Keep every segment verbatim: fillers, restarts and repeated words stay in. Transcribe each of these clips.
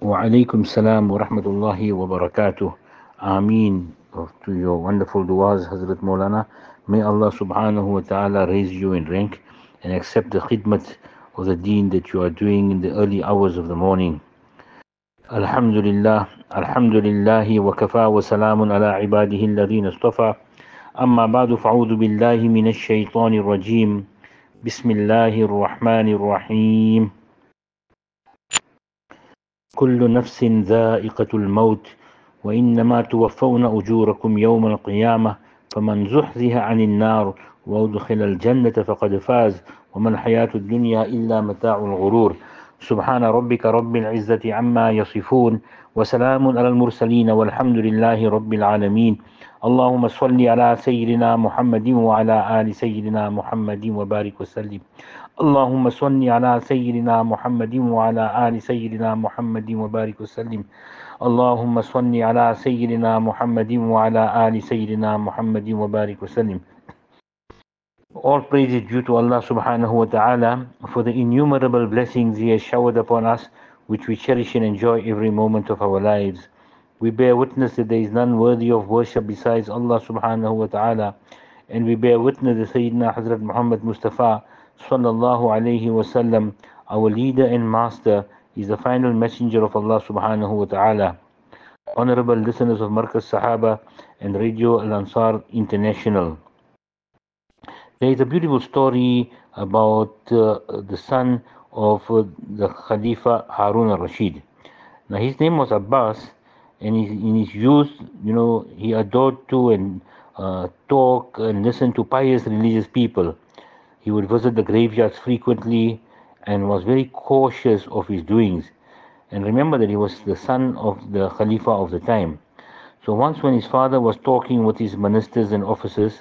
Wa alaikum salam wa rahmatullahi wa barakatuh. Ameen to your wonderful du'as, Hazrat Maulana. May Allah subhanahu wa ta'ala raise you in rank and accept the khidmat of the deen that you are doing in the early hours of the morning. Alhamdulillah, alhamdulillahi wa kafa wa salamun ala ibadihi alladhina istafa. Amma ba'du fa'udhu billahi minash shaitanir rajim. Bismillahir rahmanir rahim. كل نفس ذائقة الموت وإنما توفون أجوركم يوم القيامة فمن زحزح عن النار وأدخل الجنة فقد فاز وما الحياة الدنيا إلا متاع الغرور. سبحان ربك رب العزة عما يصفون وسلام على المرسلين والحمد لله رب العالمين. اللهم صل على سيدنا محمد وعلى آل سيدنا محمد وبارك وسلم. اللهم صل على سيدنا محمد وعلى آل سيدنا محمد وبارك وسلم. اللهم صل على سيدنا محمد وعلى آل سيدنا محمد وبارك وسلم. All praise is due to Allah subhanahu wa ta'ala for the innumerable blessings He has showered upon us, which we cherish and enjoy every moment of our lives. We bear witness that there is none worthy of worship besides Allah subhanahu wa ta'ala, and we bear witness that Sayyidina Hazrat Muhammad Mustafa sallallahu alayhi wasallam, our leader and master, is the final messenger of Allah subhanahu wa ta'ala. Honorable listeners of Markaz Sahaba and Radio Al Ansar International, there is a beautiful story about uh, the son of uh, the Khalifa Harun al-Rashid. Now his name was Abbas, and in his youth, you know, he adored to and uh, talk and listen to pious religious people. He would visit the graveyards frequently and was very cautious of his doings. And remember that he was the son of the Khalifa of the time. So once when his father was talking with his ministers and officers,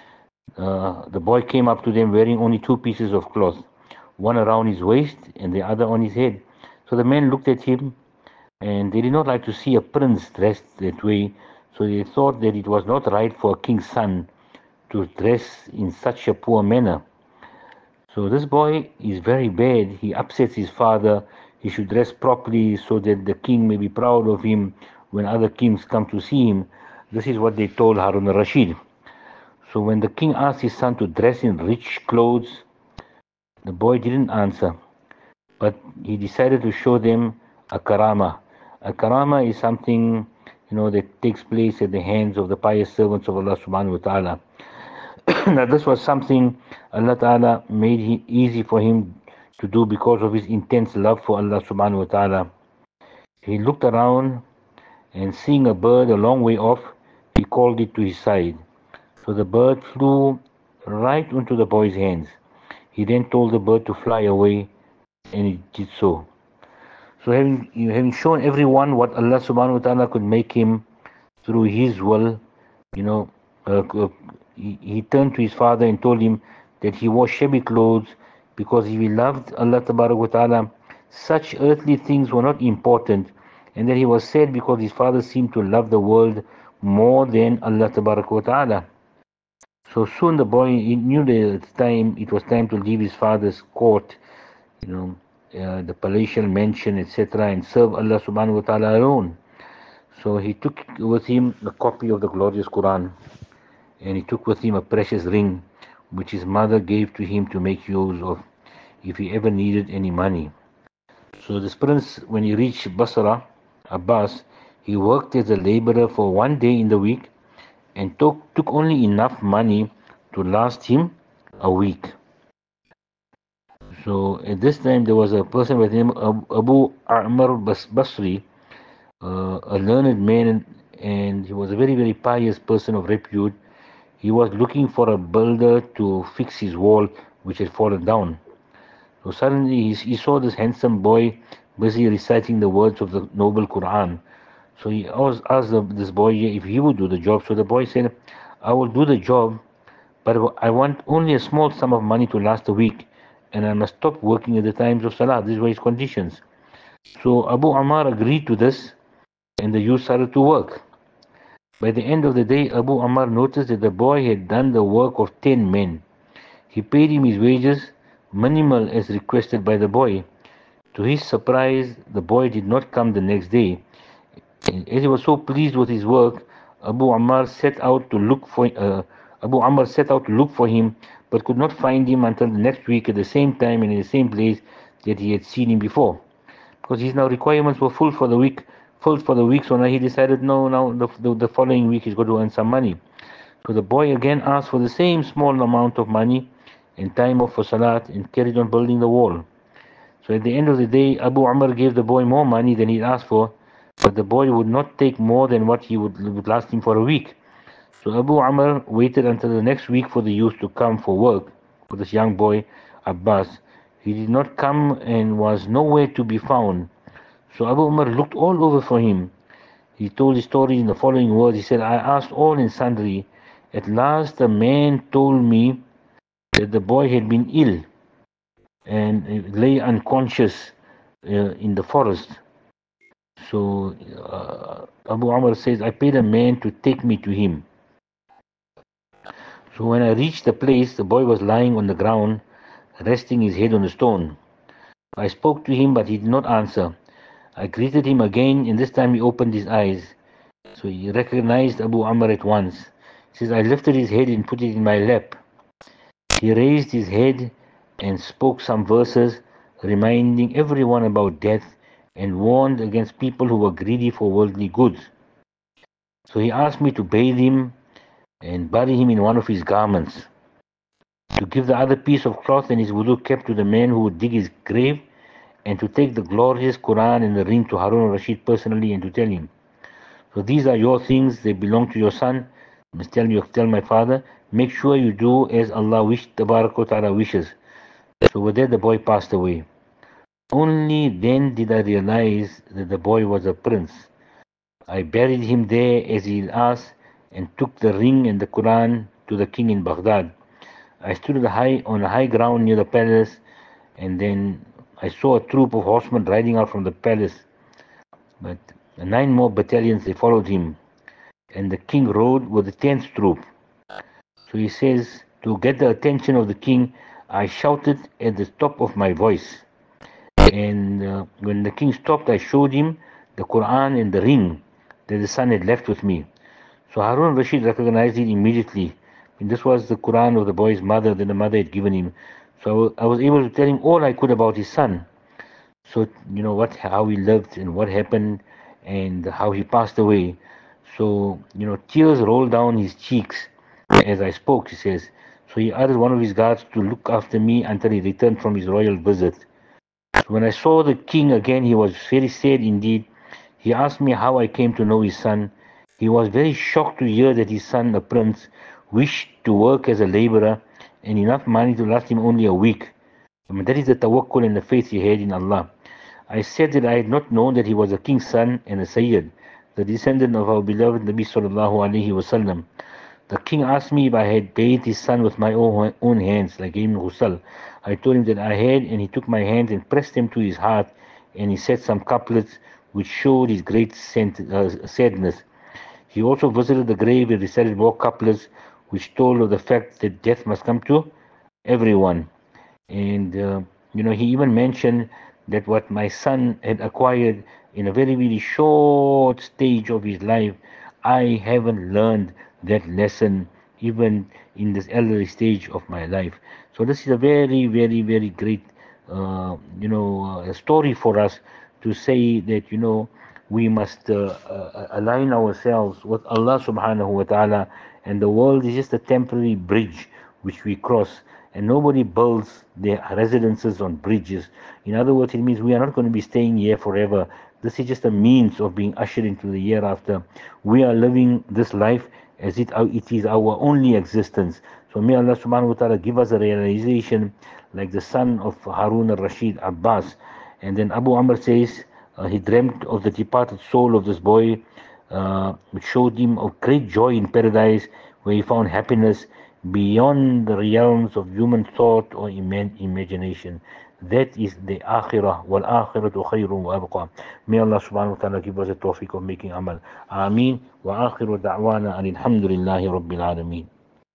uh, the boy came up to them wearing only two pieces of cloth, one around his waist and the other on his head. So the men looked at him, and they did not like to see a prince dressed that way, so they thought that it was not right for a king's son to dress in such a poor manner. So this boy is very bad. He upsets his father. He should dress properly so that the king may be proud of him when other kings come to see him. This is what they told Harun al-Rashid. So when the king asked his son to dress in rich clothes, the boy didn't answer, but he decided to show them a karama. A karama is something, you know, that takes place at the hands of the pious servants of Allah subhanahu wa ta'ala. Now this was something Allah ta'ala made it easy for him to do because of his intense love for Allah subhanahu wa ta'ala. He looked around, and seeing a bird a long way off, he called it to his side. So the bird flew right into the boy's hands. He then told the bird to fly away, and it did so. So having, having shown everyone what Allah subhanahu wa ta'ala could make him through his will, you know, uh, he, he turned to his father and told him that he wore shabby clothes because if he loved Allah tabarak wa ta'ala, such earthly things were not important, and that he was sad because his father seemed to love the world more than Allah tabarak wa ta'ala. So soon the boy, he knew that it's time, it was time to leave his father's court, you know, uh, the palatial mansion, et cetera, and serve Allah subhanahu wa ta'ala alone. So he took with him a copy of the glorious Quran, and he took with him a precious ring, which his mother gave to him to make use of if he ever needed any money. So this prince, when he reached Basra, Abbas, he worked as a laborer for one day in the week, and took, took only enough money to last him a week. So at this time there was a person with him, Abu Amr Basri, uh, a learned man, and he was a very, very pious person of repute. He was looking for a builder to fix his wall which had fallen down. So suddenly he, he saw this handsome boy busy reciting the words of the noble Quran. So he asked this boy if he would do the job. So the boy said, I will do the job, but I want only a small sum of money to last a week, and I must stop working at the times of Salah. These were his conditions. So Abu Ammar agreed to this, and the youth started to work. By the end of the day, Abu Ammar noticed that the boy had done the work of ten men. He paid him his wages, minimal as requested by the boy, To his surprise, the boy did not come the next day. And as he was so pleased with his work, Abu Ammar set out to look for uh, Abu Ammar set out to look for him, but could not find him until the next week at the same time and in the same place that he had seen him before. Because his now requirements were full for the week, full for the week, so now he decided, no, now the, the, the following week he's going to earn some money. So the boy again asked for the same small amount of money and time off for Salat and carried on building the wall. So at the end of the day, Abu Umar gave the boy more money than he asked for, but the boy would not take more than what he would, would last him for a week. So Abu Umar waited until the next week for the youth to come for work, for this young boy, Abbas. He did not come and was nowhere to be found. So Abu Umar looked all over for him. He told his story in the following words. He said, I asked all and sundry. At last a man told me that the boy had been ill and lay unconscious uh, in the forest. So uh, Abu Umar says, I paid a man to take me to him. So when I reached the place, the boy was lying on the ground, resting his head on a stone. I spoke to him, but he did not answer. I greeted him again, and this time he opened his eyes. So he recognized Abu Umar at once. He says, I lifted his head and put it in my lap. He raised his head and spoke some verses, reminding everyone about death and warned against people who were greedy for worldly goods. So he asked me to bathe him and bury him in one of his garments, to give the other piece of cloth and his wudu kept to the man who would dig his grave, and to take the glorious Quran and the ring to Harun al-Rashid personally and to tell him, so these are your things, they belong to your son. I must tell you, tell my father, make sure you do as Allah wished, Tabarak wa Ta'ala wishes. So with that the boy passed away. Only then did I realize that the boy was a prince. I buried him there as he asked and took the ring and the Quran to the king in Baghdad. I stood high, on a high ground near the palace, and then I saw a troop of horsemen riding out from the palace. But nine more battalions, they followed him. And the king rode with the tenth troop. So he says, to get the attention of the king, I shouted at the top of my voice. And uh, when the king stopped, I showed him the Quran and the ring that the son had left with me. So Harun al-Rashid recognized it immediately. And this was the Quran of the boy's mother that the mother had given him. So I was able to tell him all I could about his son. So, you know, what, how he lived and what happened and how he passed away. So, you know, tears rolled down his cheeks as I spoke, he says. So he ordered one of his guards to look after me until he returned from his royal visit. So when I saw the king again, he was very sad indeed. He asked me how I came to know his son. He was very shocked to hear that his son, a prince, wished to work as a laborer and enough money to last him only a week. I mean, that is the tawakkul and the faith he had in Allah. I said that I had not known that he was a king's son and a Sayyid, the descendant of our beloved Nabi sallallahu alayhi wasallam. The king asked me if I had bathed his son with my own, own hands, like Ibn Ghusal. I told him that I had, and he took my hands and pressed them to his heart, and he said some couplets which showed his great uh, sadness. He also visited the grave and recited more couplets which told of the fact that death must come to everyone. And, uh, you know, he even mentioned that what my son had acquired in a very, very short stage of his life, I haven't learned that lesson even in this elderly stage of my life. So this is a very, very, very great, uh, you know, uh, story for us to say that, you know, we must uh, uh, align ourselves with Allah subhanahu wa ta'ala, and the world is just a temporary bridge which we cross, and nobody builds their residences on bridges. In other words, it means we are not going to be staying here forever. This is just a means of being ushered into the year after. We are living this life as it, it is our only existence. So may Allah subhanahu wa ta'ala give us a realization like the son of Harun al-Rashid, Abbas. And then Abu Amr says, uh, he dreamt of the departed soul of this boy, uh, which showed him of great joy in paradise, where he found happiness beyond the realms of human thought or imagination. That is the akhirah. Wal akhiratu khayrun wa abqa. May Allah subhanahu wa ta'ala give us a tawfiq of making amal. Ameen. Wa akhiru da'wana alhamdulillahi rabbil alameen.